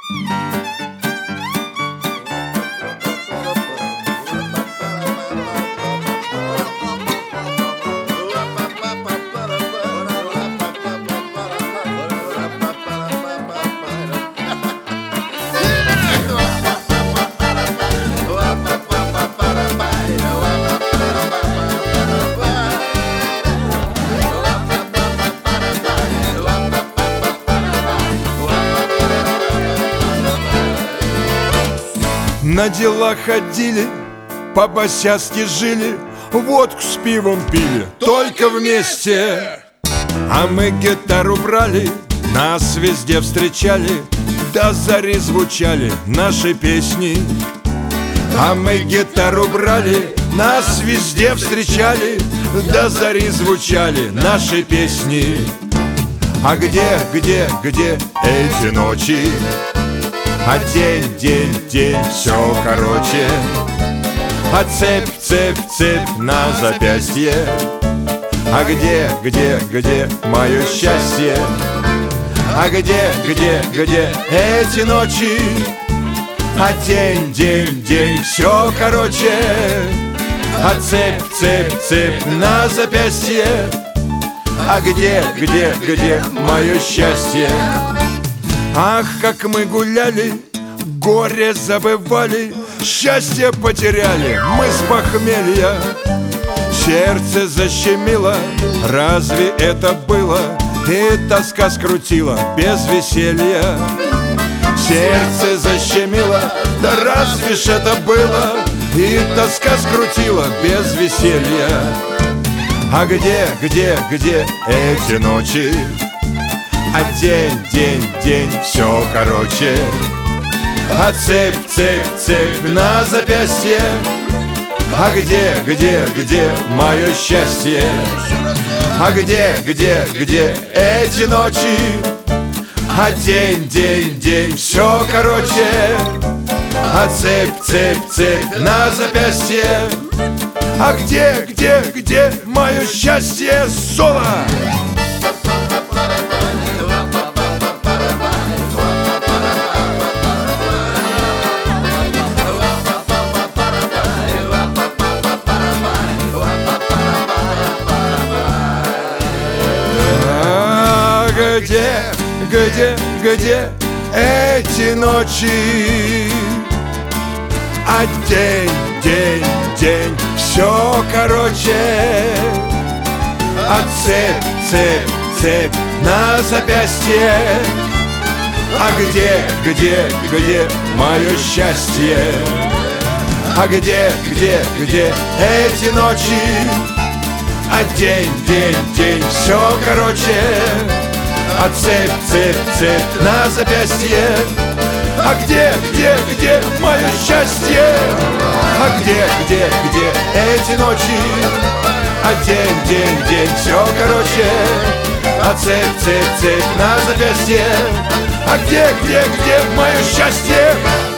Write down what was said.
На дела ходили, по-босяцки жили, водку с пивом пили, только вместе. А мы гитару брали, нас везде встречали, до зари звучали наши песни. А мы гитару брали, нас везде встречали, до зари звучали наши песни. А где эти ночи? А день, все короче. А цепь на запястье. А где мое счастье? А где эти ночи? А день, все короче. А цепь на запястье. А где мое счастье? Ах, как мы гуляли, горе забывали, счастье потеряли мы с похмелья. Сердце защемило, разве это было? И тоска скрутила без веселья. Сердце защемило, да разве ж это было? И тоска скрутила без веселья. А где эти ночи? А день, все короче. А цепь на запястье. А где мое счастье? А где эти ночи? А день, все короче. А цепь на запястье. А где мое счастье? Соло! Где эти ночи? А день, все короче. А цепь на запястье. А где мое счастье? А где эти ночи? А день, все короче. А цепь на запястье. А где мое счастье? А где эти ночи? А день, все короче. А цепь на запястье. А где мое счастье?